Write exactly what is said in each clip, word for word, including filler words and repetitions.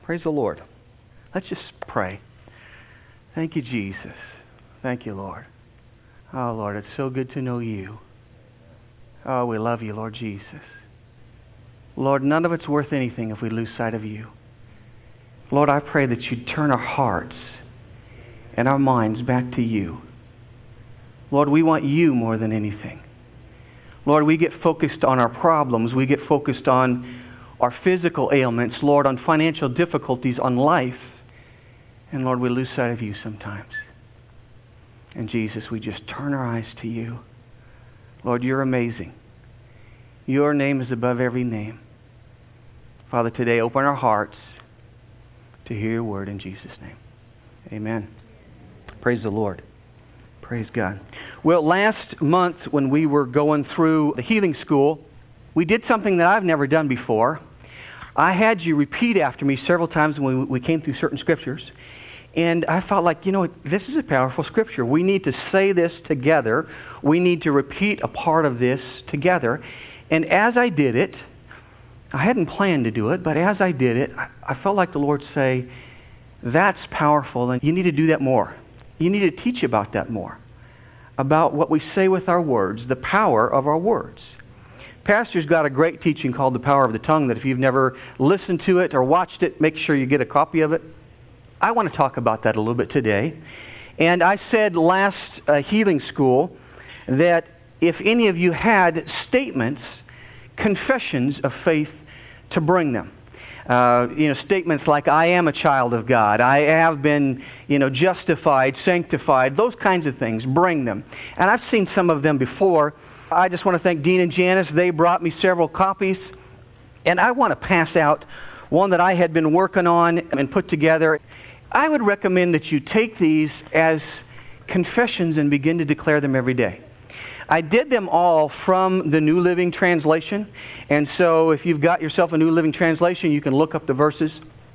Praise the Lord. Let's just pray. Thank you, Jesus. Thank you, Lord. Oh, Lord, it's so good to know you. Oh, we love you, Lord Jesus. Lord, none of it's worth anything if we lose sight of you. Lord, I pray that you'd turn our hearts and our minds back to you. Lord, we want you more than anything. Lord, we get focused on our problems. We get focused on our physical ailments, Lord, on financial difficulties, on life. And Lord, we lose sight of you sometimes. And Jesus, we just turn our eyes to you. Lord, you're amazing. Your name is above every name. Father, today open our hearts to hear your word in Jesus' name. Amen. Praise the Lord. Praise God. Well, last month when we were going through the healing school, we did something that I've never done before. I had you repeat after me several times when we came through certain scriptures. And I felt like, you know, this is a powerful scripture. We need to say this together. We need to repeat a part of this together. And as I did it, I hadn't planned to do it, but as I did it, I felt like the Lord say, that's powerful, and you need to do that more. You need to teach about that more, about what we say with our words, the power of our words. Pastor's got a great teaching called The Power of the Tongue that if you've never listened to it or watched it, make sure you get a copy of it. I want to talk about that a little bit today. And I said last uh, healing school that if any of you had statements, confessions of faith, to bring them. Uh, you know, statements like, I am a child of God, I have been, you know, justified, sanctified, those kinds of things, bring them. And I've seen some of them before. I just want to thank Dean and Janice. They brought me several copies. And I want to pass out one that I had been working on and put together. I would recommend that you take these as confessions and begin to declare them every day. I did them all from the New Living Translation. And so if you've got yourself a New Living Translation, you can look up the verses.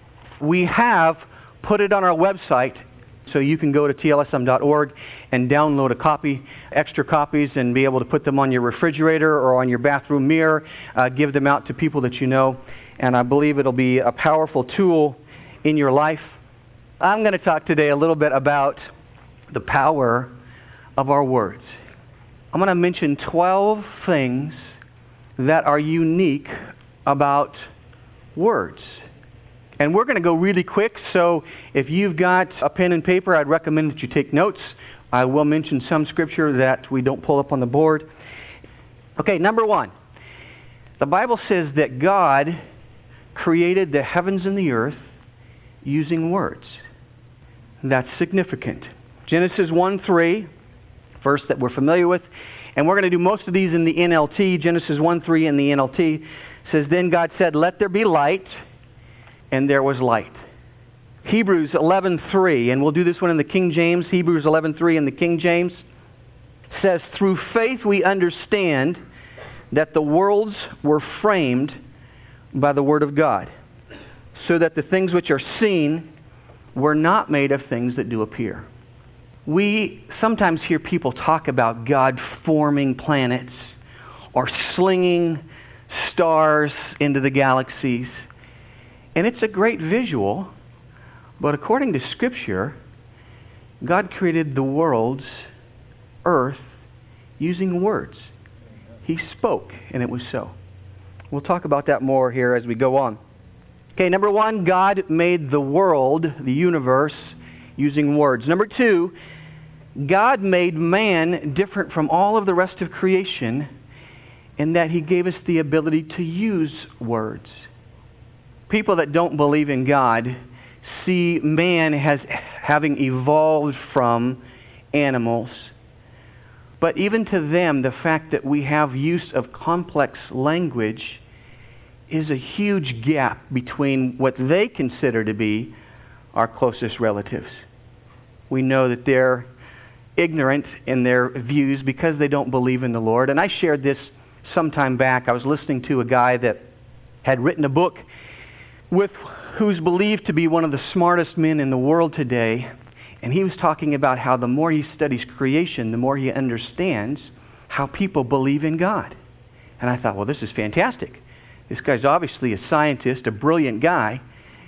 We have put it on our website, so you can go to T L S M dot org and download a copy, extra copies, and be able to put them on your refrigerator or on your bathroom mirror, uh, give them out to people that you know. And I believe it'll be a powerful tool in your life. I'm going to talk today a little bit about the power of our words. I'm going to mention twelve things that are unique about words. And we're going to go really quick, so if you've got a pen and paper, I'd recommend that you take notes. I will mention some scripture that we don't pull up on the board. Okay, number one. The Bible says that God created the heavens and the earth using words. That's significant. Genesis one three, verse that we're familiar with, and we're going to do most of these in the N L T. Genesis one three in the N L T says, Then God said, Let there be light, and there was light. Hebrews eleven three, and we'll do this one in the King James. Hebrews eleven three in the King James says, Through faith we understand that the worlds were framed by the word of God, so that the things which are seen were not made of things that do appear. We sometimes hear people talk about God forming planets or slinging stars into the galaxies. And it's a great visual, but according to Scripture, God created the world's earth using words. He spoke, and it was so. We'll talk about that more here as we go on. Okay, number one, God made the world, the universe, using words. Number two, God made man different from all of the rest of creation in that He gave us the ability to use words. People that don't believe in God see man as having evolved from animals. But even to them, the fact that we have use of complex language is a huge gap between what they consider to be our closest relatives. We know that they're ignorant in their views because they don't believe in the Lord. And I shared this some time back. I was listening to a guy that had written a book with who's believed to be one of the smartest men in the world today. And he was talking about how the more he studies creation, the more he understands how people believe in God. And I thought, well, this is fantastic. This guy's obviously a scientist, a brilliant guy,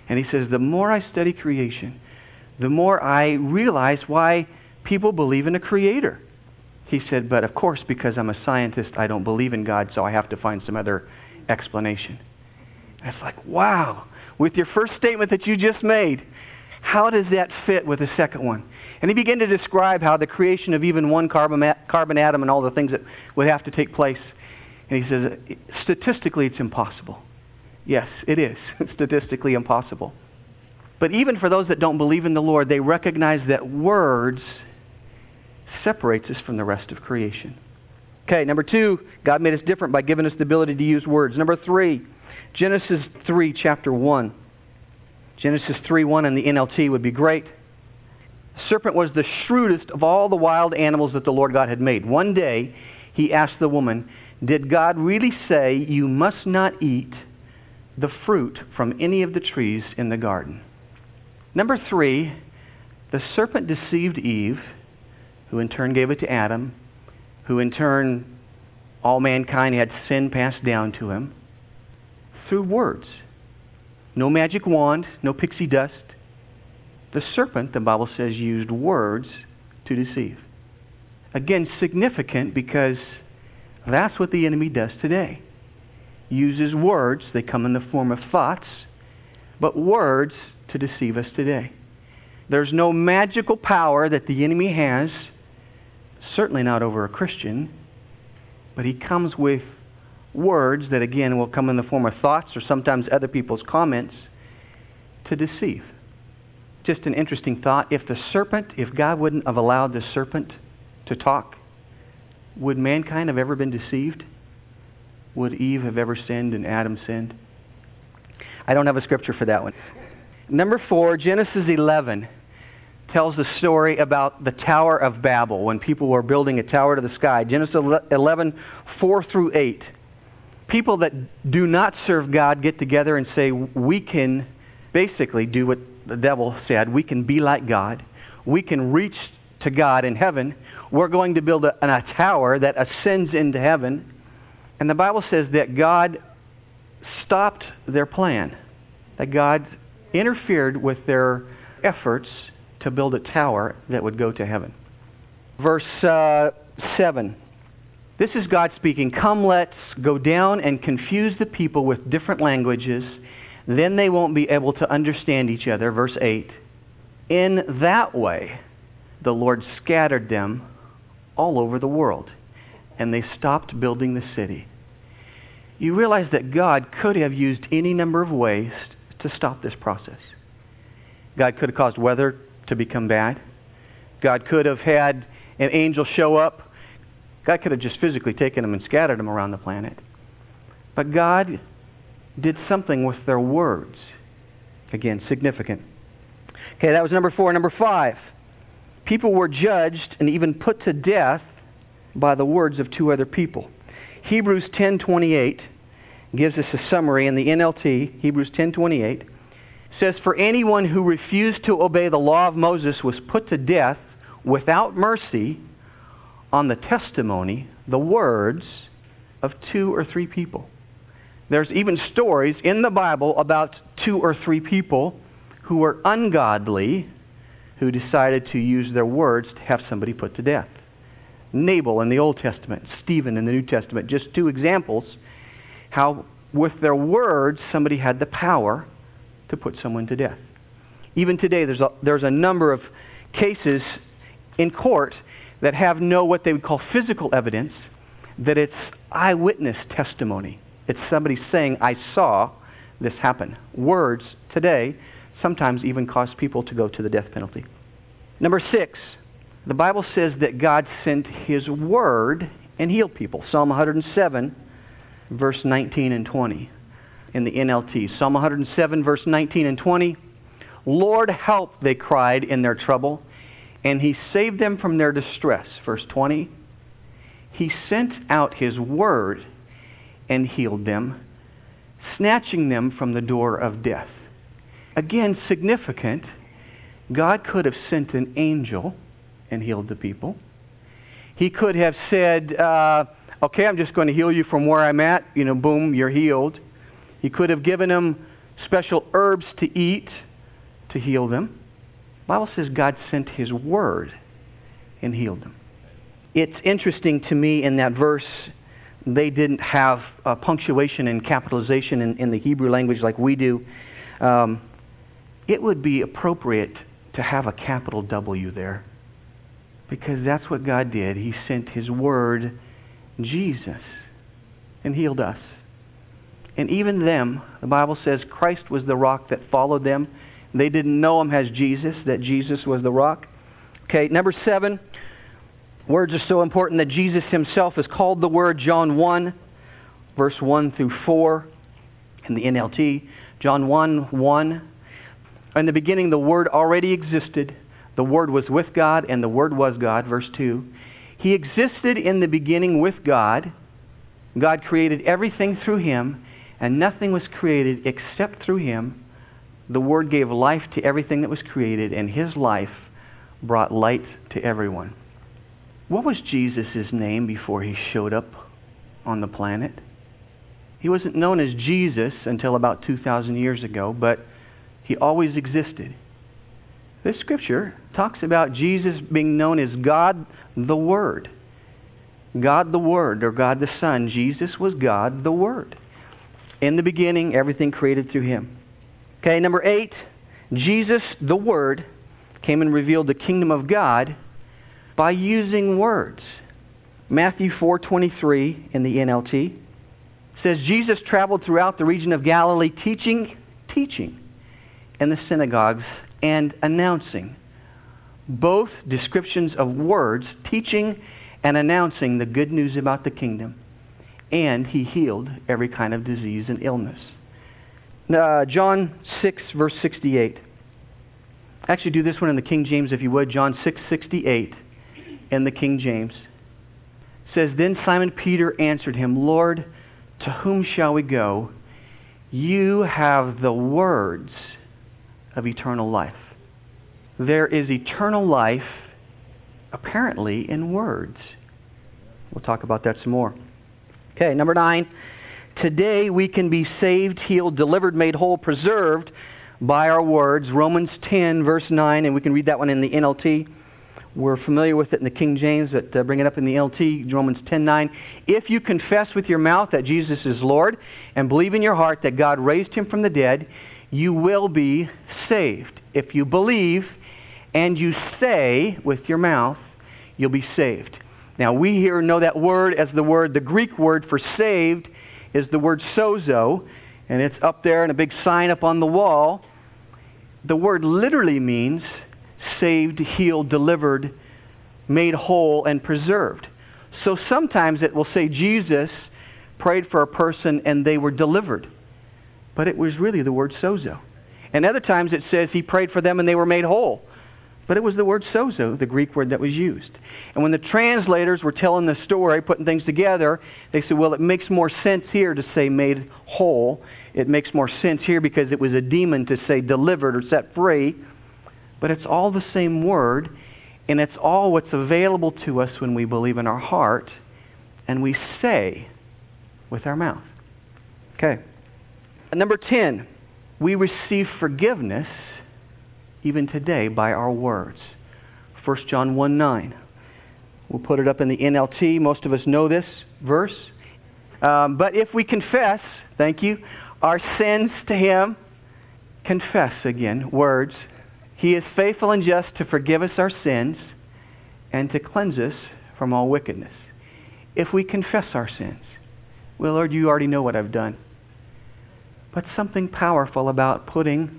And he says, the more I study creation, the more I realize why people believe in a creator. He said, but of course, because I'm a scientist, I don't believe in God, so I have to find some other explanation. And it's like, wow, with your first statement that you just made, how does that fit with the second one? And he began to describe how the creation of even one carbon, carbon atom and all the things that would have to take place. And he says, statistically, it's impossible. Yes, it is statistically impossible. But even for those that don't believe in the Lord, they recognize that words separates us from the rest of creation. Okay, number two, God made us different by giving us the ability to use words. Number three, Genesis three, chapter one. Genesis three one in the N L T would be great. The serpent was the shrewdest of all the wild animals that the Lord God had made. One day, he asked the woman, did God really say you must not eat the fruit from any of the trees in the garden? Number three, the serpent deceived Eve, who in turn gave it to Adam, who in turn, all mankind had sin passed down to him, through words. No magic wand, no pixie dust. The serpent, the Bible says, used words to deceive. Again, significant because that's what the enemy does today. Uses words, they come in the form of thoughts, but words to deceive us today. There's no magical power that the enemy has, certainly not over a Christian, but he comes with words that again will come in the form of thoughts or sometimes other people's comments to deceive. Just an interesting thought. If the serpent, if God wouldn't have allowed the serpent to talk, would mankind have ever been deceived? Would Eve have ever sinned and Adam sinned? I don't have a scripture for that one. Number four, Genesis eleven tells the story about the Tower of Babel, when people were building a tower to the sky. Genesis eleven, four through eight. People that do not serve God get together and say, we can basically do what the devil said. We can be like God. We can reach to God in heaven. We're going to build a, a tower that ascends into heaven. And the Bible says that God stopped their plan, that God interfered with their efforts to build a tower that would go to heaven. Verse uh, seven. This is God speaking. Come, let's go down and confuse the people with different languages. Then they won't be able to understand each other. Verse eight. In that way, the Lord scattered them all over the world, and they stopped building the city. You realize that God could have used any number of ways to stop this process. God could have caused weather to become bad. God could have had an angel show up. God could have just physically taken them and scattered them around the planet. But God did something with their words. Again, significant. Okay, that was number four. Number five. People were judged and even put to death by the words of two other people. Hebrews ten twenty-eight gives us a summary in the N L T. Hebrews ten twenty-eight says, for anyone who refused to obey the law of Moses was put to death without mercy on the testimony, the words of two or three people. There's even stories in the Bible about two or three people who were ungodly, who decided to use their words to have somebody put to death. Nabal in the Old Testament, Stephen in the New Testament, just two examples how with their words somebody had the power to put someone to death. Even today there's a, there's a number of cases in court that have no what they would call physical evidence, that it's eyewitness testimony. It's somebody saying, I saw this happen. Words today sometimes even cause people to go to the death penalty. Number six, the Bible says that God sent His Word and healed people. Psalm one hundred seven, verse nineteen and twenty in the N L T. Psalm one hundred seven, verse nineteen and twenty. Lord, help, they cried in their trouble, and He saved them from their distress. Verse twenty. He sent out His Word and healed them, snatching them from the door of death. Again, significant. God could have sent an angel and healed the people. He could have said, uh, okay, I'm just going to heal you from where I'm at. You know, boom, you're healed. He could have given them special herbs to eat to heal them. The Bible says God sent His Word and healed them. It's interesting to me in that verse, they didn't have uh, punctuation and capitalization in, in the Hebrew language like we do. Um, it would be appropriate to have a capital W there, because that's what God did. He sent His Word, Jesus, and healed us. And even them, the Bible says Christ was the rock that followed them. They didn't know Him as Jesus, that Jesus was the rock. Okay, number seven, words are so important that Jesus Himself is called the Word. John one, verse one through four in the N L T. John one, one. In the beginning, the Word already existed. The Word was with God, and the Word was God. Verse two. He existed in the beginning with God. God created everything through Him, and nothing was created except through Him. The Word gave life to everything that was created, and His life brought light to everyone. What was Jesus' name before He showed up on the planet? He wasn't known as Jesus until about two thousand years ago, but He always existed. This scripture talks about Jesus being known as God the Word. God the Word, or God the Son. Jesus was God the Word. In the beginning, everything created through Him. Okay, number eight, Jesus the Word came and revealed the kingdom of God by using words. Matthew four twenty-three in the N L T says, Jesus traveled throughout the region of Galilee teaching, teaching in the synagogues and announcing. Both descriptions of words, teaching and announcing the good news about the kingdom. And He healed every kind of disease and illness. Uh, John six, verse sixty-eight. Actually, do this one in the King James if you would. John six, sixty-eight in the King James. It says, Then Simon Peter answered Him, Lord, to whom shall we go? You have the words of eternal life. There is eternal life, apparently, in words. We'll talk about that some more. Okay, number nine. Today we can be saved, healed, delivered, made whole, preserved by our words. Romans ten, verse nine, and we can read that one in the N L T. We're familiar with it in the King James, but uh, bring it up in the N L T, Romans ten, nine. If you confess with your mouth that Jesus is Lord and believe in your heart that God raised Him from the dead, you will be saved. If you believe and you say with your mouth, you'll be saved. Now, we here know that word as the word, the Greek word for saved is the word sozo, and it's up there in a big sign up on the wall. The word literally means saved, healed, delivered, made whole, and preserved. So sometimes it will say Jesus prayed for a person and they were delivered. But it was really the word sozo. And other times it says He prayed for them and they were made whole. But it was the word sozo, the Greek word that was used. And when the translators were telling the story, putting things together, they said, well, it makes more sense here to say made whole. It makes more sense here because it was a demon to say delivered or set free. But it's all the same word, and it's all what's available to us when we believe in our heart and we say with our mouth. Okay. Number ten, we receive forgiveness even today by our words. First John one, nine. We'll put it up in the N L T. Most of us know this verse. Um, but if we confess, thank you, our sins to Him, confess again, words, He is faithful and just to forgive us our sins and to cleanse us from all wickedness. If we confess our sins, well, Lord, you already know what I've done. But something powerful about putting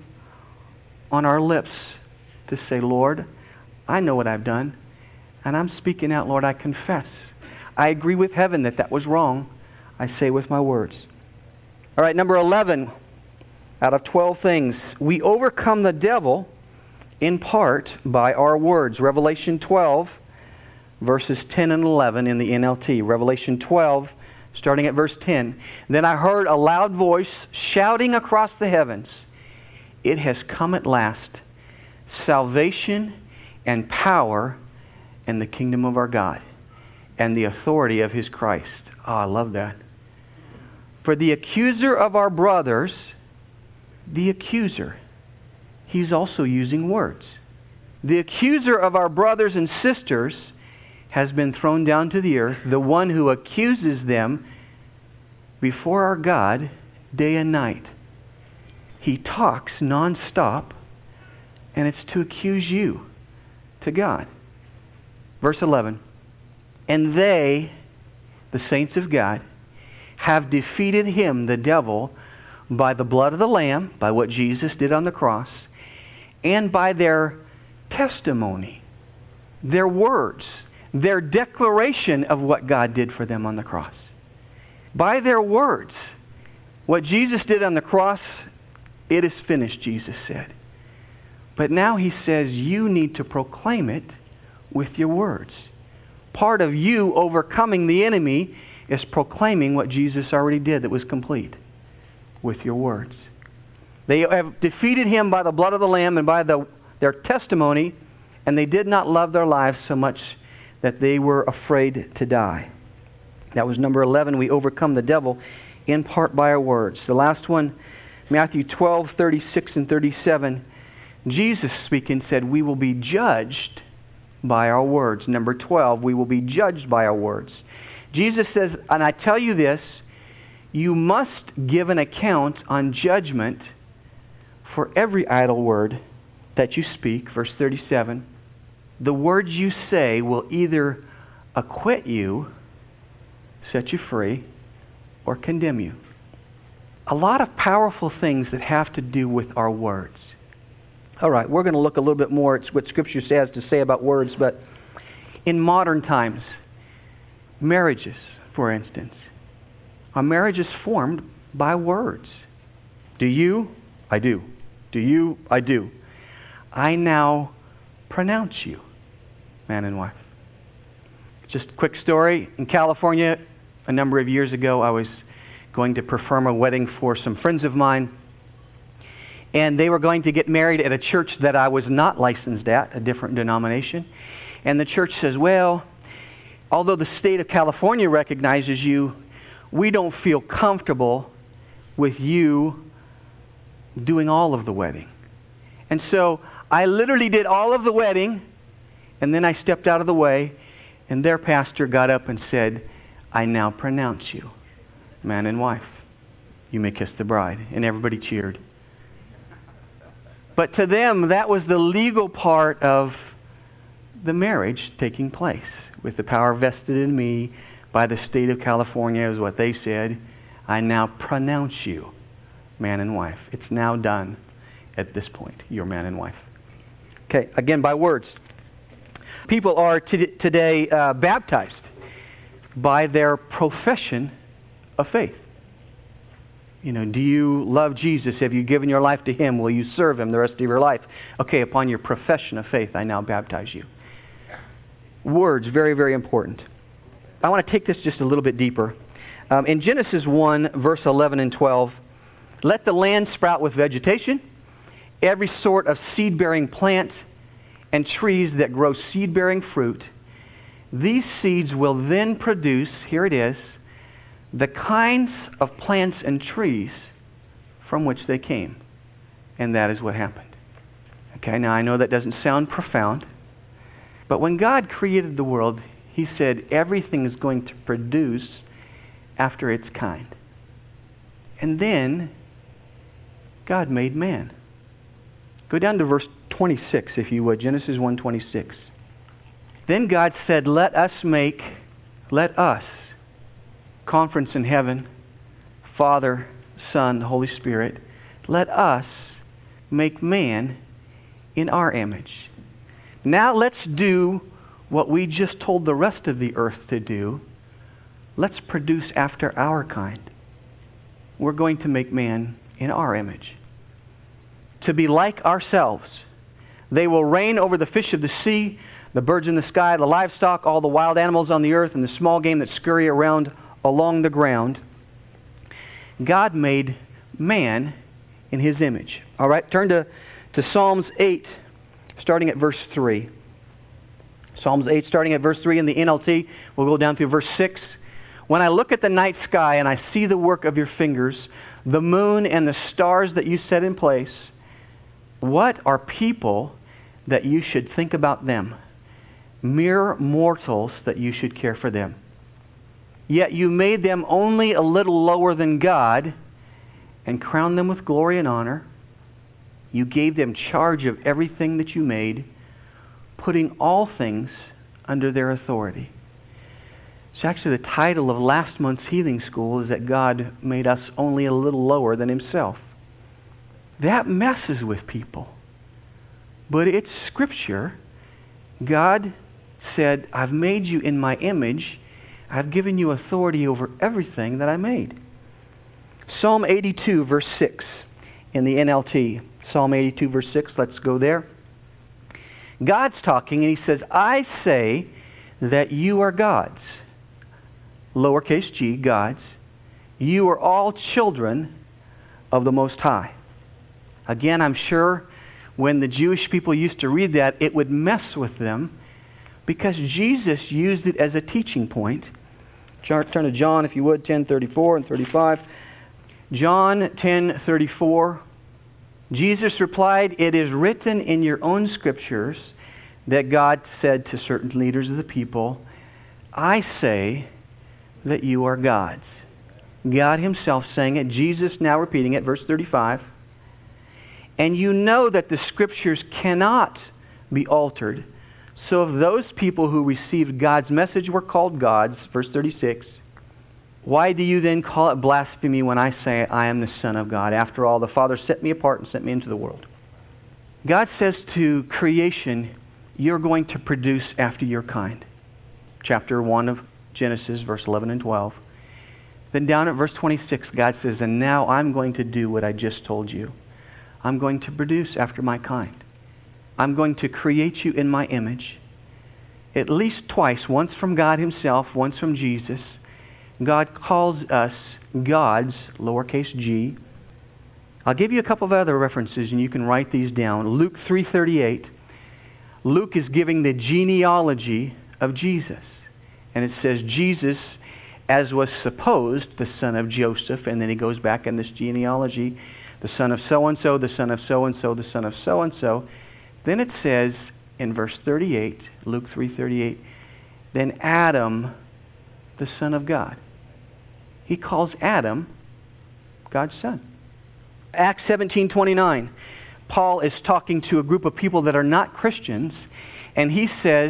on our lips to say, Lord, I know what I've done, and I'm speaking out, Lord, I confess. I agree with heaven that that was wrong. I say with my words. All right, number eleven, out of twelve things, we overcome the devil in part by our words. Revelation twelve, verses ten and eleven in the N L T. Revelation twelve, starting at verse ten. Then I heard a loud voice shouting across the heavens, it has come at last, salvation and power and the kingdom of our God and the authority of His Christ. Oh, I love that. For the accuser of our brothers the accuser. He's also using words. The accuser of our brothers and sisters has been thrown down to the earth, the one who accuses them before our God day and night. He talks nonstop, and it's to accuse you to God. Verse eleven, and they, the saints of God, have defeated him, the devil, by the blood of the Lamb, by what Jesus did on the cross, and by their testimony, their words, their declaration of what God did for them on the cross. By their words. What Jesus did on the cross, it is finished, Jesus said. But now he says you need to proclaim it with your words. Part of you overcoming the enemy is proclaiming what Jesus already did that was complete with your words. They have defeated him by the blood of the Lamb and by the, their testimony, and they did not love their lives so much that they were afraid to die. That was number eleven. We overcome the devil in part by our words. The last one, Matthew twelve, thirty-six and thirty-seven. Jesus speaking said, we will be judged by our words. Number twelve, we will be judged by our words. Jesus says, and I tell you this, you must give an account on judgment for every idle word that you speak. Verse thirty-seven. The words you say will either acquit you, set you free, or condemn you. A lot of powerful things that have to do with our words. All right, we're going to look a little bit more at what Scripture has to say about words, but in modern times, marriages, for instance, a marriage is formed by words. Do you? I do. Do you? I do. I now pronounce you, man and wife. Just a quick story. In California, a number of years ago, I was going to perform a wedding for some friends of mine. And they were going to get married at a church that I was not licensed at, a different denomination. And the church says, well, although the state of California recognizes you, we don't feel comfortable with you doing all of the wedding. And so I literally did all of the wedding, and then I stepped out of the way, and their pastor got up and said, I now pronounce you man and wife. You may kiss the bride. And everybody cheered. But to them, that was the legal part of the marriage taking place, with the power vested in me by the state of California, is what they said. I now pronounce you man and wife. It's now done at this point. You're man and wife. Okay, again, by words. People are t- today uh, baptized by their profession of faith. You know, do you love Jesus? Have you given your life to him? Will you serve him the rest of your life? Okay, upon your profession of faith, I now baptize you. Words, very, very important. I want to take this just a little bit deeper. Um, in Genesis one, verse eleven and twelve, let the land sprout with vegetation, every sort of seed-bearing plant, and trees that grow seed-bearing fruit. These seeds will then produce, here it is, the kinds of plants and trees from which they came. And that is what happened. Okay, now I know that doesn't sound profound, but when God created the world, he said everything is going to produce after its kind. And then God made man. Go down to verse twenty-six, if you would, Genesis one twenty-six. Then God said, let us make, let us, conference in heaven, Father, Son, Holy Spirit, let us make man in our image. Now let's do what we just told the rest of the earth to do. Let's produce after our kind. We're going to make man in our image, to be like ourselves. They will reign over the fish of the sea, the birds in the sky, the livestock, all the wild animals on the earth, and the small game that scurry around along the ground. God made man in his image. All right, turn to, to Psalms eight, starting at verse three. Psalms eight, starting at verse three in the N L T. We'll go down through verse six. When I look at the night sky and I see the work of your fingers, the moon and the stars that you set in place, what are people that you should think about them? Mere mortals that you should care for them. Yet you made them only a little lower than God and crowned them with glory and honor. You gave them charge of everything that you made, putting all things under their authority. So actually the title of last month's healing school is that God made us only a little lower than himself. That messes with people. But it's Scripture. God said, I've made you in my image. I've given you authority over everything that I made. Psalm eighty-two, verse six in the N L T. Psalm eighty-two, verse six, let's go there. God's talking, and he says, I say that you are gods. Lowercase g, gods. You are all children of the Most High. Again, I'm sure when the Jewish people used to read that, it would mess with them because Jesus used it as a teaching point. Turn to John, if you would, ten thirty-four and thirty-five. John ten thirty-four. Jesus replied, it is written in your own scriptures that God said to certain leaders of the people, I say that you are gods. God himself saying it, Jesus now repeating it, verse thirty-five. And you know that the scriptures cannot be altered. So if those people who received God's message were called gods, verse thirty-six, why do you then call it blasphemy when I say I am the Son of God? After all, the Father set me apart and sent me into the world. God says to creation, you're going to produce after your kind. Chapter one of Genesis, verse eleven and twelve. Then down at verse twenty-six, God says, and now I'm going to do what I just told you. I'm going to produce after my kind. I'm going to create you in my image. At least twice, once from God himself, once from Jesus. God calls us gods, lowercase g. I'll give you a couple of other references and you can write these down. Luke three thirty-eight. Luke is giving the genealogy of Jesus. And it says Jesus, as was supposed, the son of Joseph, and then he goes back in this genealogy, the son of so-and-so, the son of so-and-so, the son of so-and-so. Then it says in verse thirty-eight, Luke three thirty-eight, then Adam, the son of God. He calls Adam God's son. Acts seventeen twenty-nine, Paul is talking to a group of people that are not Christians, and he says,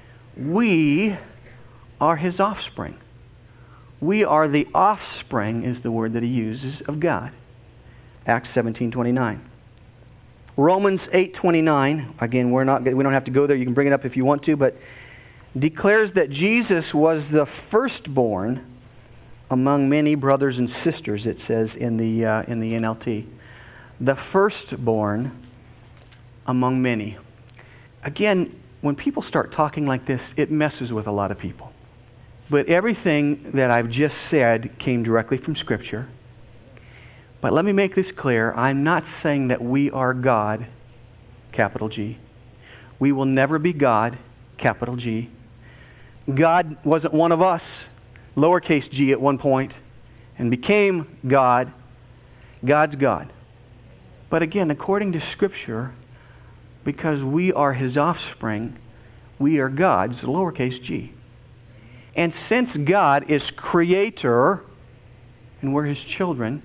we are his offspring. We are the offspring, is the word that he uses, of God. Acts seventeen twenty-nine. Romans eight twenty-nine, again, we're not, we don't have to go there, you can bring it up if you want to, but declares that Jesus was the firstborn among many brothers and sisters, it says in the, uh, in the N L T. The firstborn among many. Again, when people start talking like this, it messes with a lot of people. But everything that I've just said came directly from Scripture. But let me make this clear. I'm not saying that we are God, capital G. We will never be God, capital G. God wasn't one of us, lowercase g at one point, and became God. God's God. But again, according to Scripture, because we are his offspring, we are God's, lowercase g. And since God is creator, and we're his children,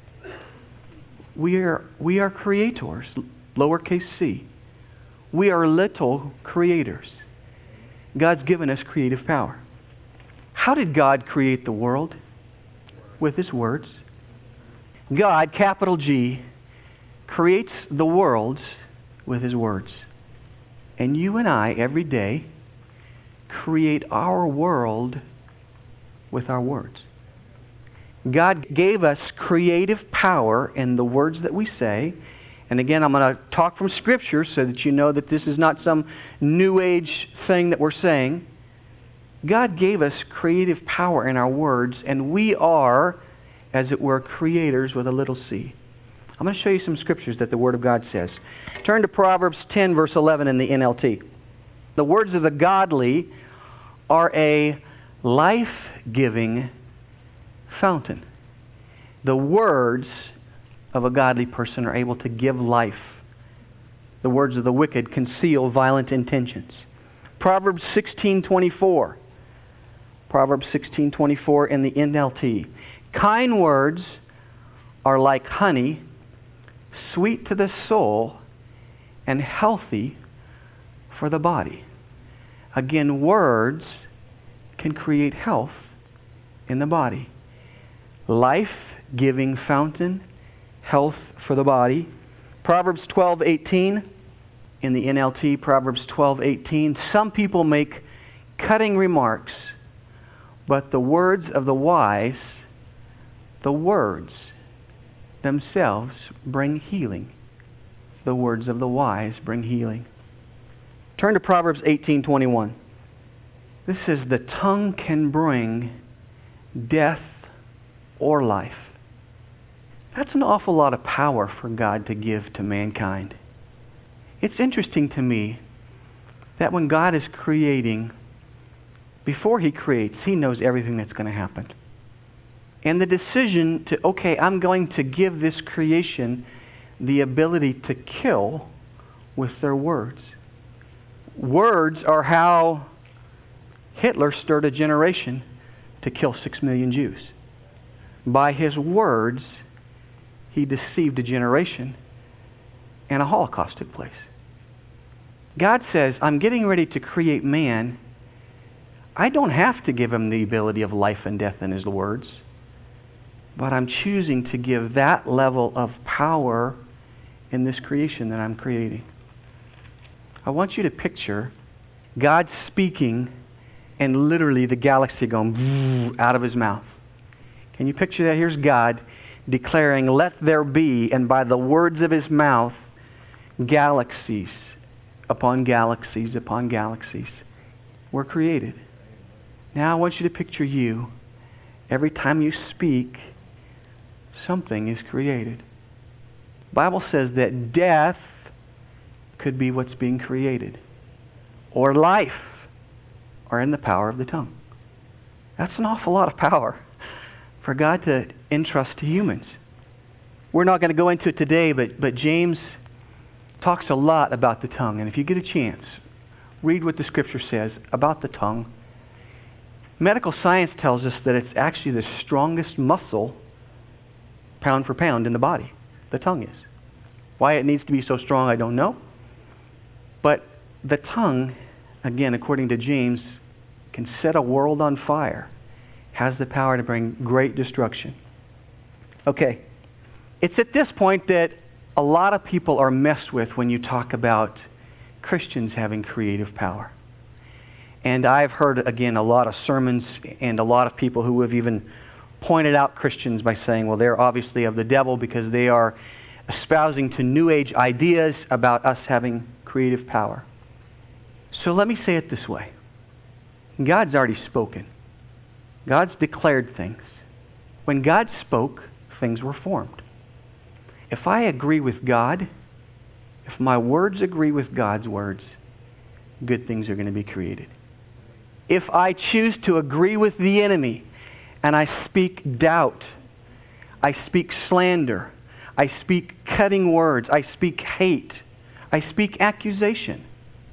we are, we are creators, lowercase c. We are little creators. God's given us creative power. How did God create the world? With his words. God, capital G, creates the world with his words. And you and I, every day, create our world with our words. God gave us creative power in the words that we say. And again, I'm going to talk from Scripture so that you know that this is not some New Age thing that we're saying. God gave us creative power in our words, and we are, as it were, creators with a little c. I'm going to show you some Scriptures that the Word of God says. Turn to Proverbs ten, verse eleven in the N L T. The words of the godly are a life-giving fountain. The words of a godly person are able to give life. The words of the wicked conceal violent intentions. Proverbs sixteen twenty-four. Proverbs sixteen twenty-four in the N L T. Kind words are like honey, sweet to the soul and healthy for the body. Again, words can create health in the body. Life-giving fountain, health for the body. Proverbs twelve eighteen in the N L T, Proverbs twelve eighteen. Some people make cutting remarks, but the words of the wise, the words themselves bring healing. The words of the wise bring healing. Turn to Proverbs eighteen twenty-one. This says, the tongue can bring death or life. That's an awful lot of power for God to give to mankind. It's interesting to me that when God is creating, before He creates, He knows everything that's going to happen. And the decision to, okay, I'm going to give this creation the ability to kill with their words. Words are how Hitler stirred a generation to kill six million Jews. By his words, he deceived a generation, and a Holocaust took place. God says, I'm getting ready to create man. I don't have to give him the ability of life and death in his words, but I'm choosing to give that level of power in this creation that I'm creating. I want you to picture God speaking and literally the galaxy going out of his mouth. Can you picture that? Here's God declaring, let there be, and by the words of his mouth, galaxies upon galaxies upon galaxies were created. Now I want you to picture you. Every time you speak, something is created. The Bible says that death could be what's being created, or life are in the power of the tongue. That's an awful lot of power for God to entrust to humans. We're not going to go into it today, but, but James talks a lot about the tongue. And if you get a chance, read what the Scripture says about the tongue. Medical science tells us that it's actually the strongest muscle, pound for pound, in the body. The tongue is. Why it needs to be so strong, I don't know. But the tongue, again, according to James, can set a world on fire, has the power to bring great destruction. Okay, it's at this point that a lot of people are messed with when you talk about Christians having creative power. And I've heard, again, a lot of sermons and a lot of people who have even pointed out Christians by saying, well, they're obviously of the devil because they are espousing to New Age ideas about us having creative power. So let me say it this way. God's already spoken. God's declared things. When God spoke, things were formed. If I agree with God, if my words agree with God's words, good things are going to be created. If I choose to agree with the enemy and I speak doubt, I speak slander, I speak cutting words, I speak hate, I speak accusation,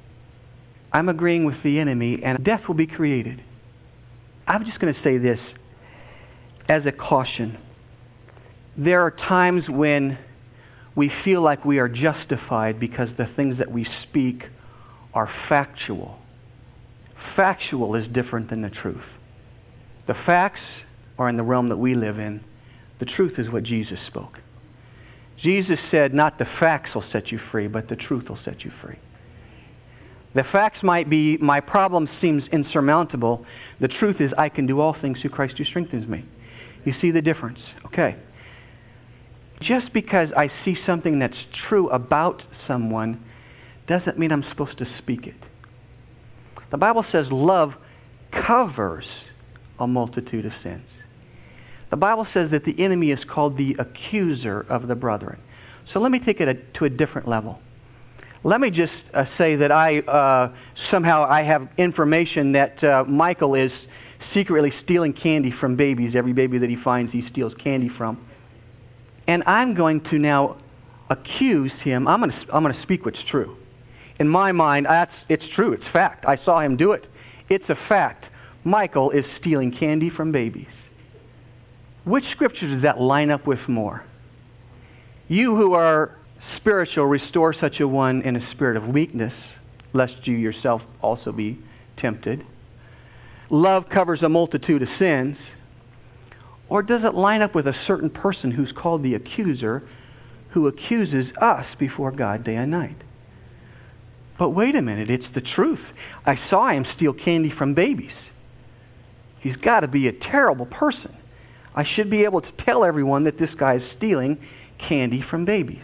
I'm agreeing with the enemy and death will be created. I'm just going to say this as a caution. There are times when we feel like we are justified because the things that we speak are factual. Factual is different than the truth. The facts are in the realm that we live in. The truth is what Jesus spoke. Jesus said, not the facts will set you free, but the truth will set you free. The facts might be, my problem seems insurmountable. The truth is, I can do all things through Christ who strengthens me. You see the difference? Okay. Just because I see something that's true about someone doesn't mean I'm supposed to speak it. The Bible says love covers a multitude of sins. The Bible says that the enemy is called the accuser of the brethren. So let me take it a, to a different level. Let me just uh, say that I uh, somehow I have information that uh, Michael is secretly stealing candy from babies. Every baby that he finds, he steals candy from. And I'm going to now accuse him. I'm going to, I'm going to speak what's true. In my mind, that's, it's true. It's fact. I saw him do it. It's a fact. Michael is stealing candy from babies. Which scripture does that line up with more? You who are spiritual, restore such a one in a spirit of weakness, lest you yourself also be tempted. Love covers a multitude of sins. Or does it line up with a certain person who's called the accuser, who accuses us before God day and night? But wait a minute, it's the truth. I saw him steal candy from babies. He's got to be a terrible person. I should be able to tell everyone that this guy is stealing candy from babies.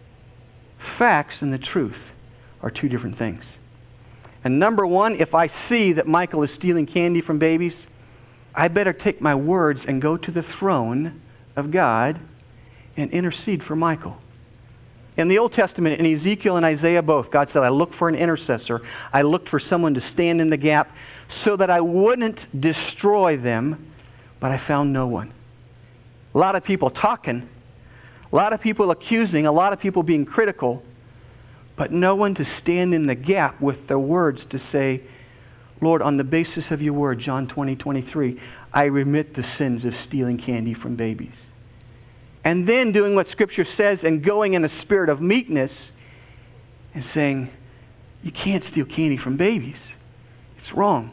Facts and the truth are two different things. And number one, if I see that Michael is stealing candy from babies, I better take my words and go to the throne of God and intercede for Michael. In the Old Testament, in Ezekiel and Isaiah both, God said, I looked for an intercessor. I looked for someone to stand in the gap so that I wouldn't destroy them, but I found no one. A lot of people talking, a lot of people accusing, a lot of people being critical, but no one to stand in the gap with their words to say, Lord, on the basis of your word, John twenty, twenty-three, I remit the sins of stealing candy from babies. And then doing what Scripture says and going in a spirit of meekness and saying, you can't steal candy from babies. It's wrong.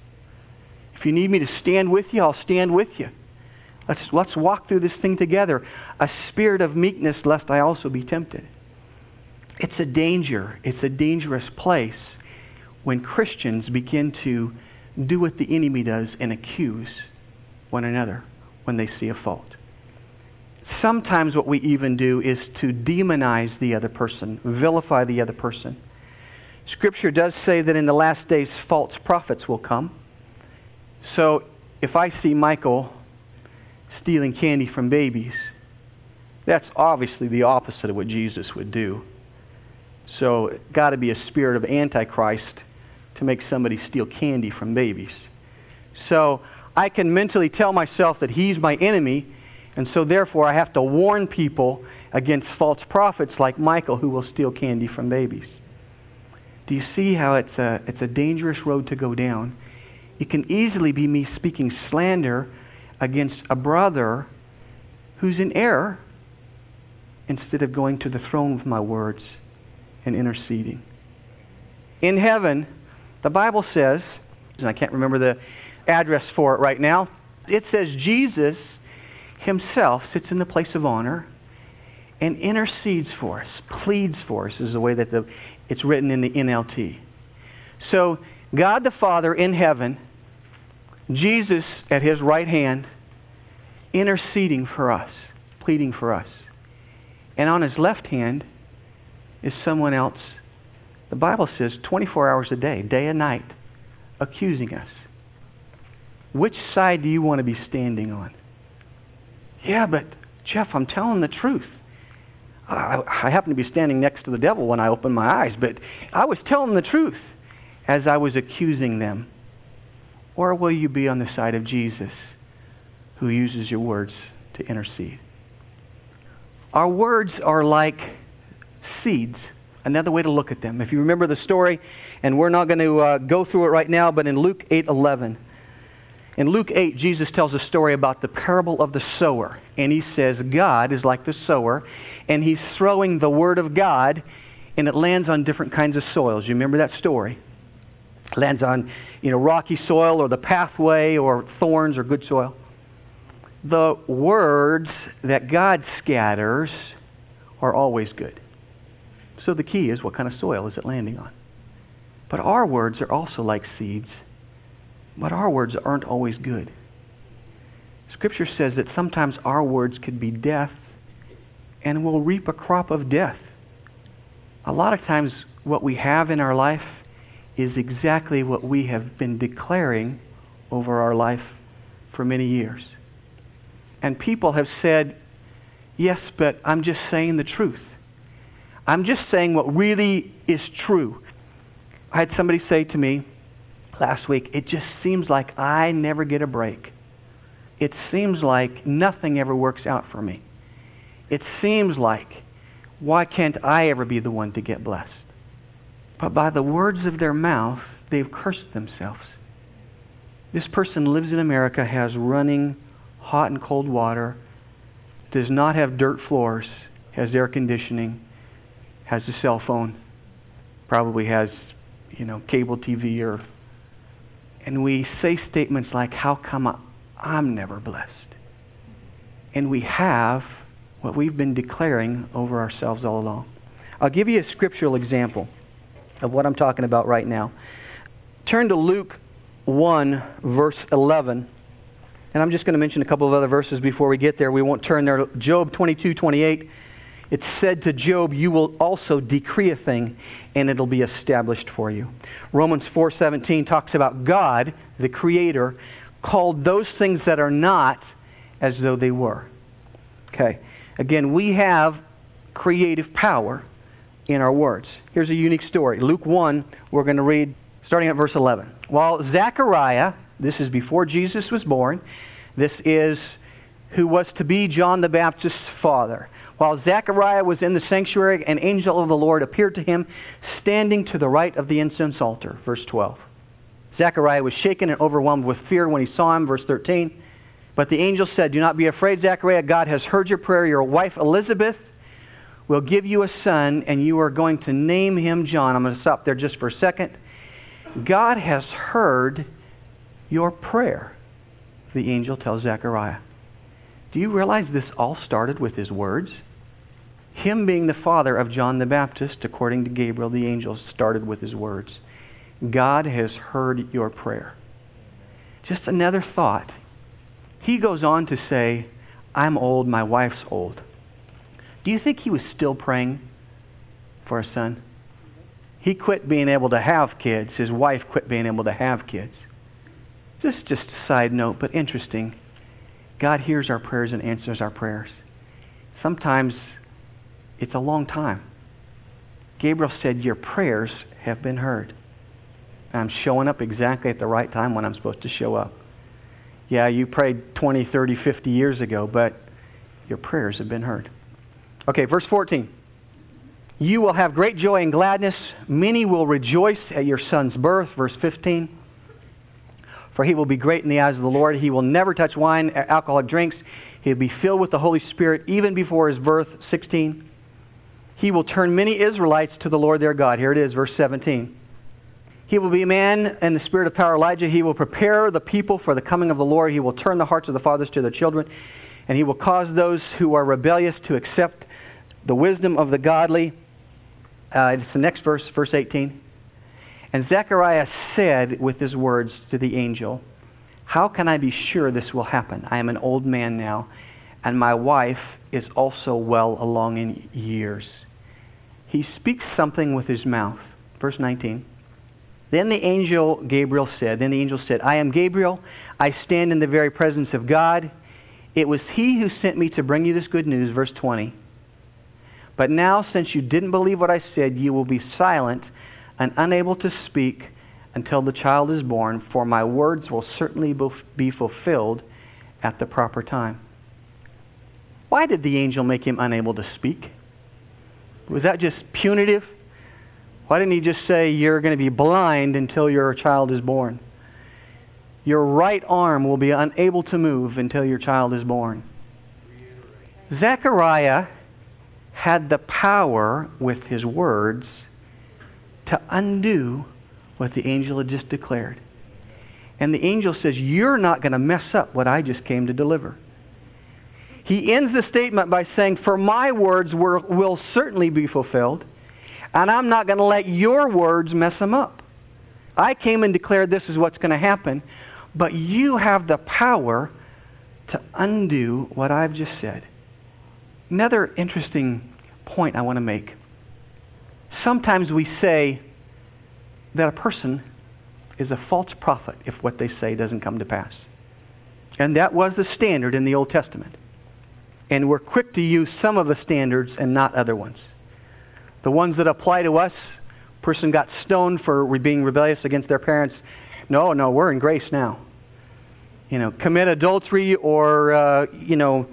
If you need me to stand with you, I'll stand with you. Let's, let's walk through this thing together. A spirit of meekness, lest I also be tempted. It's a danger. It's a dangerous place when Christians begin to do what the enemy does and accuse one another when they see a fault. Sometimes what we even do is to demonize the other person, vilify the other person. Scripture does say that in the last days false prophets will come. So if I see Michael stealing candy from babies, that's obviously the opposite of what Jesus would do. So it's got to be a spirit of Antichrist to make somebody steal candy from babies. So I can mentally tell myself that he's my enemy, and so therefore I have to warn people against false prophets like Michael who will steal candy from babies. Do you see how it's a, it's a dangerous road to go down? It can easily be me speaking slander against a brother who's in error instead of going to the throne with my words and interceding. In heaven, the Bible says, and I can't remember the address for it right now, it says Jesus himself sits in the place of honor and intercedes for us, pleads for us, is the way that the, it's written in the N L T. So God the Father in heaven, Jesus at his right hand, interceding for us, pleading for us. And on his left hand is someone else, the Bible says twenty-four hours a day, day and night, accusing us. Which side do you want to be standing on? Yeah, but Jeff, I'm telling the truth. I, I happen to be standing next to the devil when I open my eyes, but I was telling the truth as I was accusing them. Or will you be on the side of Jesus, who uses your words to intercede? Our words are like seeds. Another way to look at them. If you remember the story, and we're not going to uh, go through it right now, but in Luke eight eleven, in Luke eight, Jesus tells a story about the parable of the sower. And he says God is like the sower, and he's throwing the word of God, and it lands on different kinds of soils. You remember that story? It lands on, you know, rocky soil, or the pathway, or thorns, or good soil. The words that God scatters are always good. So the key is, what kind of soil is it landing on? But our words are also like seeds, but our words aren't always good. Scripture says that sometimes our words could be death, and we'll reap a crop of death. A lot of times what we have in our life is exactly what we have been declaring over our life for many years. And people have said, yes, but I'm just saying the truth. I'm just saying what really is true. I had somebody say to me last week, it just seems like I never get a break. It seems like nothing ever works out for me. It seems like, why can't I ever be the one to get blessed? But by the words of their mouth, they've cursed themselves. This person lives in America, has running hot and cold water, does not have dirt floors, has air conditioning, has a cell phone, probably has, you know, cable T V, or, and we say statements like, how come I, I'm never blessed? And we have what we've been declaring over ourselves all along. I'll give you a scriptural example of what I'm talking about right now. Turn to Luke one, verse eleven. And I'm just going to mention a couple of other verses before we get there. We won't turn there. Job twenty-two twenty-eight. It said to Job, you will also decree a thing, and it'll be established for you. Romans four seventeen talks about God, the Creator, called those things that are not as though they were. Okay. Again, we have creative power in our words. Here's a unique story. Luke one, we're going to read starting at verse eleven. While Zechariah, this is before Jesus was born, this is who was to be John the Baptist's father. While Zechariah was in the sanctuary, an angel of the Lord appeared to him, standing to the right of the incense altar. Verse twelve. Zechariah was shaken and overwhelmed with fear when he saw him. Verse thirteen. But the angel said, do not be afraid, Zechariah. God has heard your prayer. Your wife Elizabeth will give you a son, and you are going to name him John. I'm going to stop there just for a second. God has heard your prayer, the angel tells Zechariah. Do you realize this all started with his words? Him being the father of John the Baptist, according to Gabriel, the angel, started with his words. God has heard your prayer. Just another thought. He goes on to say, I'm old, my wife's old. Do you think he was still praying for a son? He quit being able to have kids. His wife quit being able to have kids. Just, just a side note, but interesting. God hears our prayers and answers our prayers. Sometimes it's a long time. Gabriel said, your prayers have been heard. I'm showing up exactly at the right time when I'm supposed to show up. Yeah, you prayed twenty, thirty, fifty years ago, but your prayers have been heard. Okay, verse fourteen. You will have great joy and gladness. Many will rejoice at your son's birth. Verse fifteen. For he will be great in the eyes of the Lord. He will never touch wine or alcoholic drinks. He will be filled with the Holy Spirit even before his birth. sixteen. He will turn many Israelites to the Lord their God. Here it is, verse seventeen. He will be a man in the spirit of power, Elijah. He will prepare the people for the coming of the Lord. He will turn the hearts of the fathers to their children, and he will cause those who are rebellious to accept the wisdom of the godly. Uh, it's the next verse, verse eighteen. And Zechariah said with his words to the angel, how can I be sure this will happen? I am an old man now, and my wife is also well along in years. He speaks something with his mouth. Verse nineteen. Then the angel Gabriel said, then the angel said, I am Gabriel. I stand in the very presence of God. It was he who sent me to bring you this good news. Verse twenty. But now, since you didn't believe what I said, you will be silent and unable to speak until the child is born, for my words will certainly be fulfilled at the proper time. Why did the angel make him unable to speak? Was that just punitive? Why didn't he just say, you're going to be blind until your child is born? Your right arm will be unable to move until your child is born. Zechariah had the power with his words to undo what the angel had just declared. And the angel says, you're not going to mess up what I just came to deliver. He ends the statement by saying, for my words were, will certainly be fulfilled, and I'm not going to let your words mess them up. I came and declared this is what's going to happen, but you have the power to undo what I've just said. Another interesting point I want to make. Sometimes we say that a person is a false prophet if what they say doesn't come to pass. And that was the standard in the Old Testament. And we're quick to use some of the standards and not other ones. The ones that apply to us, person got stoned for being rebellious against their parents. No, no, we're in grace now. You know, commit adultery or, uh, you know,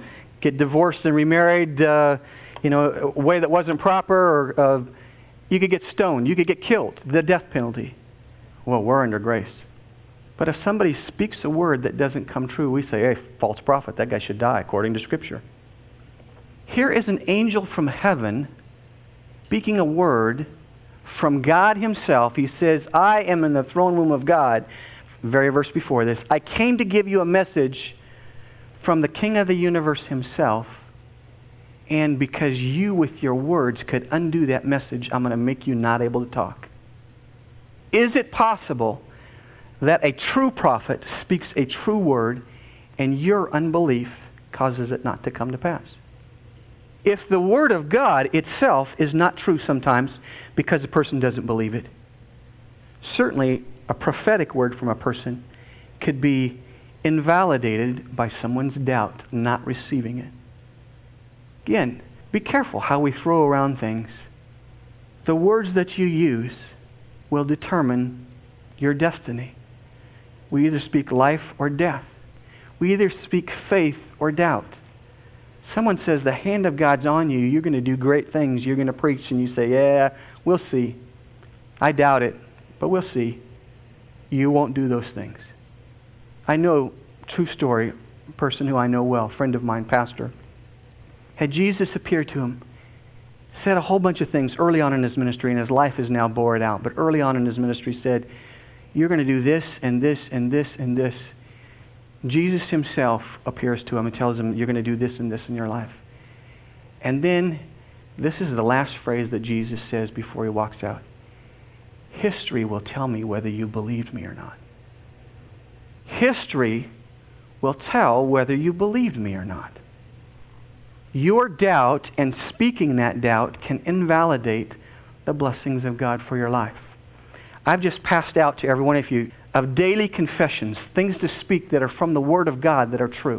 get divorced and remarried, uh, you know, a way that wasn't proper, or uh, you could get stoned, you could get killed, the death penalty. Well, we're under grace. But if somebody speaks a word that doesn't come true, we say, hey, false prophet, that guy should die according to Scripture. Here is an angel from heaven speaking a word from God himself. He says, I am in the throne room of God. Very verse before this. I came to give you a message from the King of the universe himself. And because you with your words could undo that message, I'm going to make you not able to talk. Is it possible that a true prophet speaks a true word and your unbelief causes it not to come to pass? If the word of God itself is not true sometimes because the person doesn't believe it, certainly a prophetic word from a person could be invalidated by someone's doubt, not receiving it. Again, be careful how we throw around things. The words that you use will determine your destiny. We either speak life or death. We either speak faith or doubt. Someone says the hand of God's on you, you're going to do great things, you're going to preach, and you say, yeah, we'll see. I doubt it, but we'll see. You won't do those things. I know, true story, a person who I know well, a friend of mine, pastor, had Jesus appeared to him, said a whole bunch of things early on in his ministry, and his life is now bore it out, but early on in his ministry said, you're going to do this and this and this and this. Jesus himself appears to him and tells him, you're going to do this and this in your life. And then, this is the last phrase that Jesus says before he walks out. History will tell me whether you believed me or not. History will tell whether you believed me or not. Your doubt and speaking that doubt can invalidate the blessings of God for your life. I've just passed out to every one of you of daily confessions, things to speak that are from the Word of God that are true.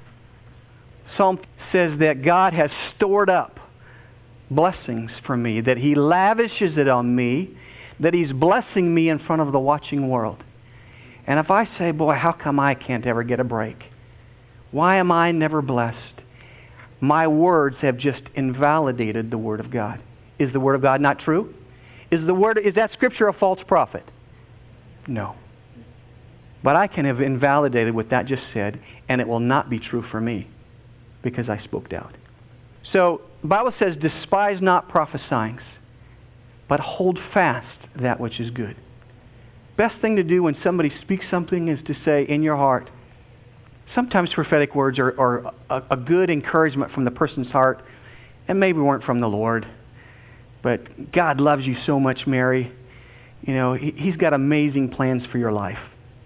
Psalm says that God has stored up blessings for me, that He lavishes it on me, that He's blessing me in front of the watching world. And if I say, boy, how come I can't ever get a break? Why am I never blessed? My words have just invalidated the Word of God. Is the Word of God not true? Is the word is that Scripture a false prophet? No. But I can have invalidated what that just said, and it will not be true for me because I spoke doubt. So, the Bible says, despise not prophesying, but hold fast that which is good. Best thing to do when somebody speaks something is to say in your heart, sometimes prophetic words are, are a, a good encouragement from the person's heart, and maybe weren't from the Lord. But God loves you so much, Mary. You know, he, He's got amazing plans for your life.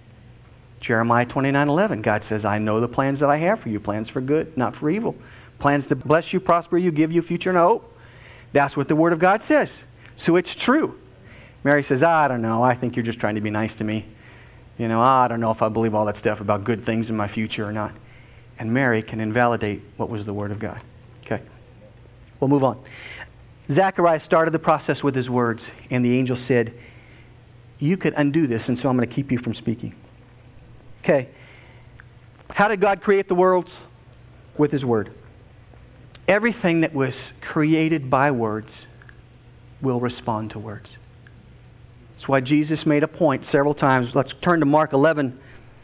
Jeremiah twenty-nine eleven, God says, I know the plans that I have for you, plans for good, not for evil. Plans to bless you, prosper you, give you a future and a hope. That's what the Word of God says. So it's true. Mary says, I don't know, I think you're just trying to be nice to me. You know, I don't know if I believe all that stuff about good things in my future or not. And Mary can invalidate what was the Word of God. Okay. We'll move on. Zachariah started the process with his words, and the angel said, you could undo this, and so I'm going to keep you from speaking. Okay. How did God create the worlds? With His Word. Everything that was created by words will respond to words. That's why Jesus made a point several times. Let's turn to Mark eleven.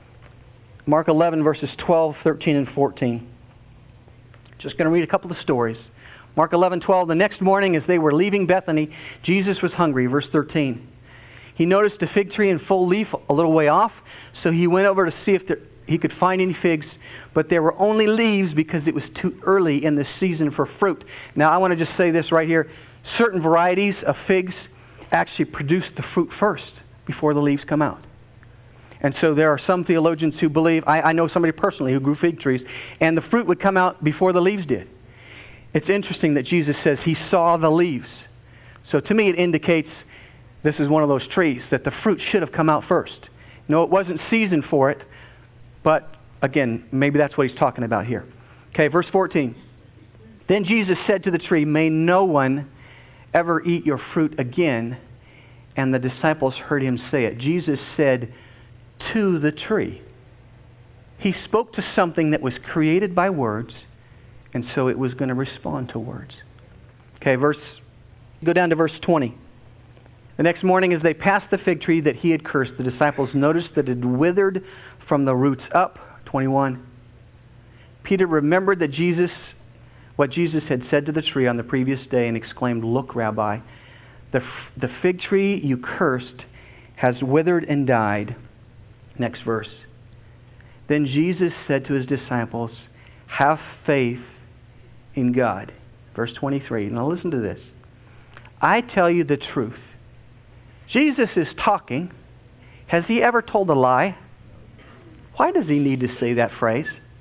Mark eleven, verses twelve, thirteen, and fourteen. Just going to read a couple of stories. Mark eleven, twelve. The next morning as they were leaving Bethany, Jesus was hungry. Verse thirteen. He noticed a fig tree in full leaf a little way off, so he went over to see if there, he could find any figs, but there were only leaves because it was too early in the season for fruit. Now, I want to just say this right here. Certain varieties of figs actually produce the fruit first before the leaves come out. And so there are some theologians who believe, I, I know somebody personally who grew fig trees, and the fruit would come out before the leaves did. It's interesting that Jesus says He saw the leaves. So to me it indicates this is one of those trees that the fruit should have come out first. No, it wasn't season for it, but again, maybe that's what He's talking about here. Okay, verse fourteen. Then Jesus said to the tree, may no one ever eat your fruit again. And the disciples heard Him say it. Jesus said to the tree. He spoke to something that was created by words, And so it was going to respond to words. Okay, verse, go down to verse twenty. The next morning as they passed the fig tree that he had cursed, the disciples noticed that it had withered from the roots up. twenty-one. Peter remembered that Jesus, what Jesus had said to the tree on the previous day and exclaimed, "Look, Rabbi, the, the fig tree you cursed has withered and died." Next verse. Then Jesus said to his disciples, "Have faith in God." Verse twenty-three. Now listen to this. "I tell you the truth." Jesus is talking. Has he ever told a lie? Why does he need to say that phrase?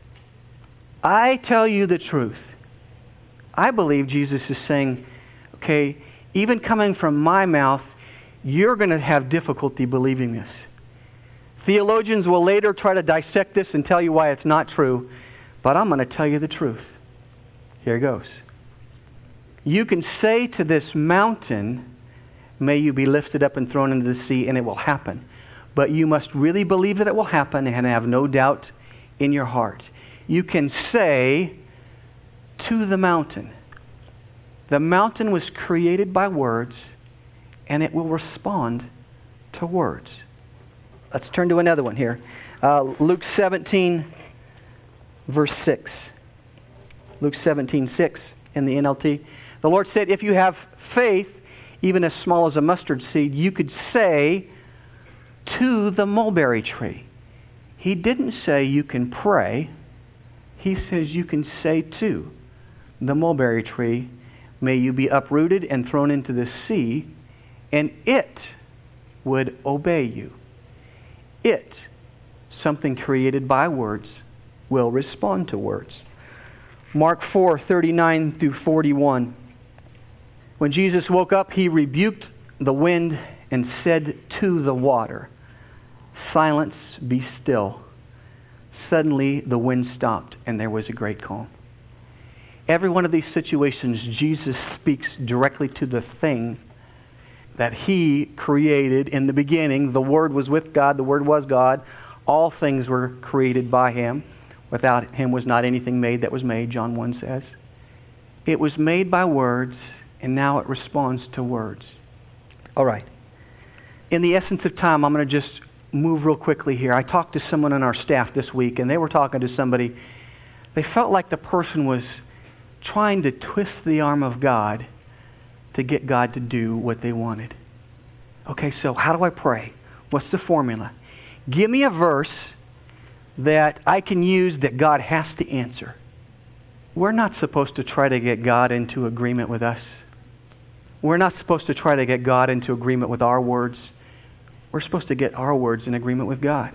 I tell you the truth. I believe Jesus is saying, okay, even coming from my mouth, you're going to have difficulty believing this. Theologians will later try to dissect this and tell you why it's not true, but I'm going to tell you the truth. Here it goes. You can say to this mountain, "May you be lifted up and thrown into the sea," and it will happen. But you must really believe that it will happen and have no doubt in your heart. You can say to the mountain. The mountain was created by words, and it will respond to words. Let's turn to another one here. Uh, Luke seventeen, verse six. Luke seventeen, six in the N L T. The Lord said, "If you have faith, even as small as a mustard seed, you could say to the mulberry tree." He didn't say you can pray. He says you can say to the mulberry tree, "May you be uprooted and thrown into the sea," and it would obey you. It, something created by words, will respond to words. Mark four, thirty-nine through forty-one. When Jesus woke up, he rebuked the wind and said to the water, "Silence, be still." Suddenly the wind stopped and there was a great calm. Every one of these situations, Jesus speaks directly to the thing that he created in the beginning. The Word was with God. The Word was God. All things were created by him. Without him was not anything made that was made, John one says. It was made by words, and now it responds to words. All right. In the essence of time, I'm going to just move real quickly here. I talked to someone on our staff this week, and they were talking to somebody. They felt like the person was trying to twist the arm of God to get God to do what they wanted. Okay, so how do I pray? What's the formula? Give me a verse that I can use that God has to answer. We're not supposed to try to get God into agreement with us. We're not supposed to try to get God into agreement with our words. We're supposed to get our words in agreement with God.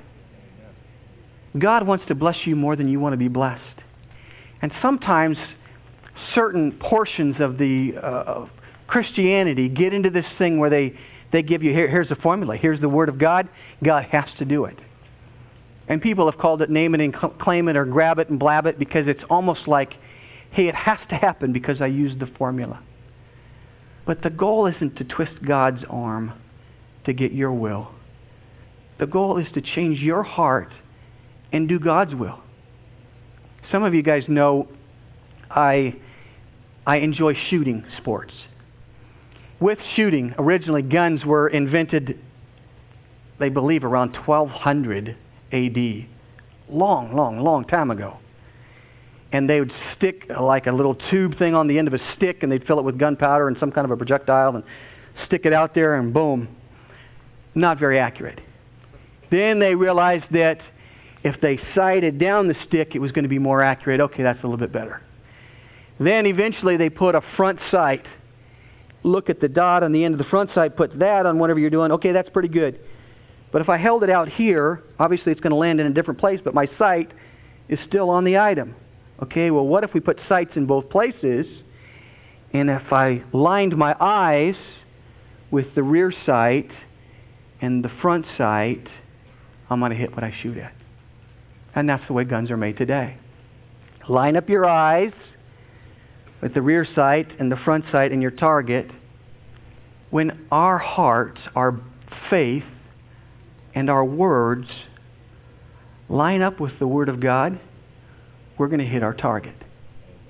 God wants to bless you more than you want to be blessed. And sometimes certain portions of the uh, Christianity get into this thing where they, they give you, here, here's the formula, here's the Word of God, God has to do it. And people have called it name it and claim it or grab it and blab it because it's almost like, hey, it has to happen because I used the formula. But the goal isn't to twist God's arm to get your will. The goal is to change your heart and do God's will. Some of you guys know I, I enjoy shooting sports. With shooting, originally guns were invented, they believe, around twelve hundred A D. Long, long, long time ago. And they would stick like a little tube thing on the end of a stick, and they'd fill it with gunpowder and some kind of a projectile and stick it out there, and boom. Not very accurate. Then they realized that if they sighted down the stick, it was going to be more accurate. Okay, that's a little bit better. Then eventually they put a front sight. Look at the dot on the end of the front sight, put that on whatever you're doing. Okay, that's pretty good. But if I held it out here, obviously it's going to land in a different place, but my sight is still on the item. Okay, well, what if we put sights in both places, and if I lined my eyes with the rear sight and the front sight, I'm going to hit what I shoot at. And that's the way guns are made today. Line up your eyes with the rear sight and the front sight and your target. When our hearts, our faith, and our words line up with the Word of God, we're going to hit our target.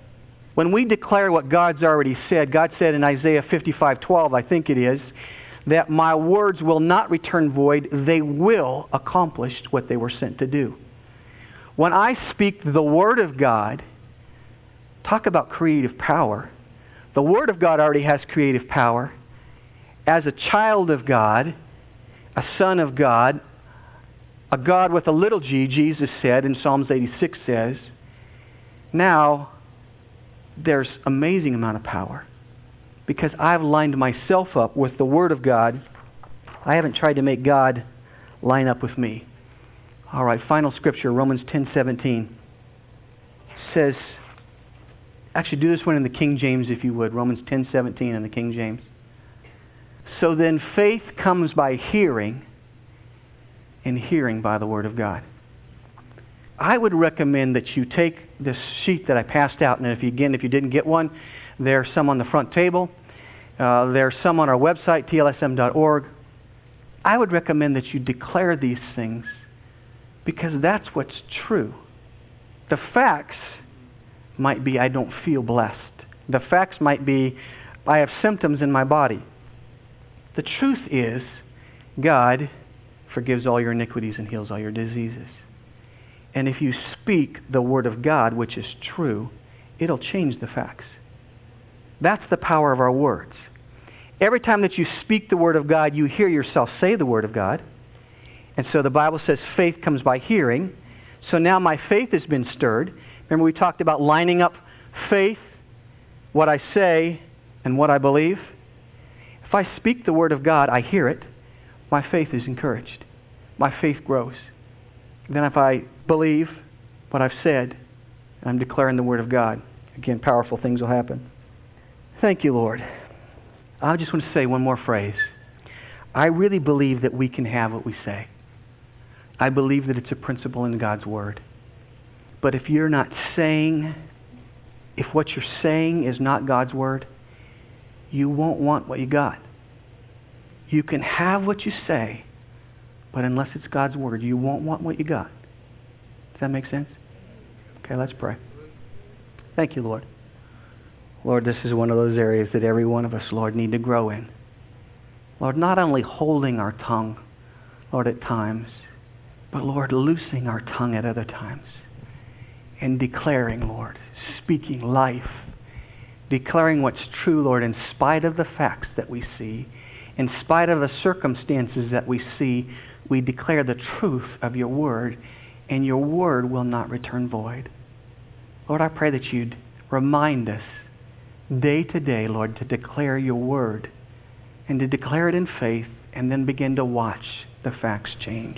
When we declare what God's already said, God said in Isaiah fifty-five twelve, I think it is, that my words will not return void. They will accomplish what they were sent to do. When I speak the Word of God, talk about creative power. The Word of God already has creative power. As a child of God, a son of God, a God with a little g, Jesus said, in Psalms eighty-six says, now there's amazing amount of power. Because I've lined myself up with the Word of God. I haven't tried to make God line up with me. All right, final scripture, Romans ten seventeen says, actually do this one in the King James if you would, Romans ten seventeen in the King James. So then faith comes by hearing, and hearing by the Word of God. I would recommend that you take this sheet that I passed out, and if you, again, if you didn't get one, there's some on the front table. Uh, there's some on our website, T L S M dot org. I would recommend that you declare these things because that's what's true. The facts might be I don't feel blessed. The facts might be I have symptoms in my body. The truth is God forgives all your iniquities and heals all your diseases. And if you speak the Word of God, which is true, it'll change the facts. That's the power of our words. Every time that you speak the Word of God, you hear yourself say the Word of God. And so the Bible says faith comes by hearing. So now my faith has been stirred. Remember we talked about lining up faith, what I say, and what I believe? If I speak the Word of God, I hear it. My faith is encouraged. My faith grows. Then if I believe what I've said, and I'm declaring the Word of God, again, powerful things will happen. Thank you, Lord. I just want to say one more phrase. I really believe that we can have what we say. I believe that it's a principle in God's Word. But if you're not saying, if what you're saying is not God's Word, you won't want what you got. You can have what you say, but unless it's God's Word, you won't want what you got. Does that make sense? Okay, let's pray. Thank you, Lord. Lord, this is one of those areas that every one of us, Lord, need to grow in. Lord, not only holding our tongue, Lord, at times, but, Lord, loosing our tongue at other times and declaring, Lord, speaking life, declaring what's true, Lord, in spite of the facts that we see, in spite of the circumstances that we see, we declare the truth of your Word, and your Word will not return void. Lord, I pray that you'd remind us day to day, Lord, to declare your Word and to declare it in faith and then begin to watch the facts change.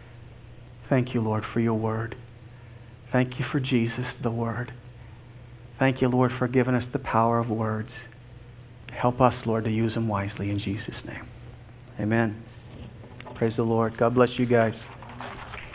Thank you, Lord, for your Word. Thank you for Jesus, the Word. Thank you, Lord, for giving us the power of words. Help us, Lord, to use them wisely in Jesus' name. Amen. Praise the Lord. God bless you guys.